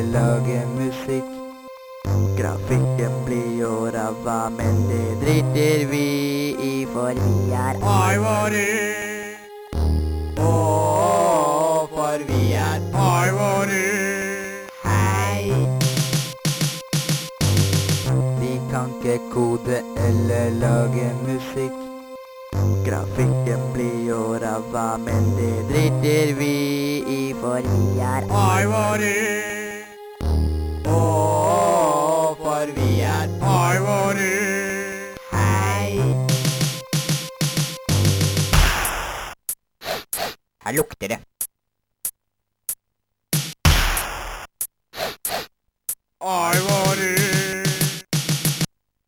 lage musikk. Grafikken blir jo ræva, men det driter vi i, for vi er Ivory, for vi er Ivory. Hei! Vi kan ikke kode eller lage musikk. Grafikken blir jo ræva, men det driter vi i, for vi er Ivory, for vi er Ivory. Hei! Her lukter det. Ivory.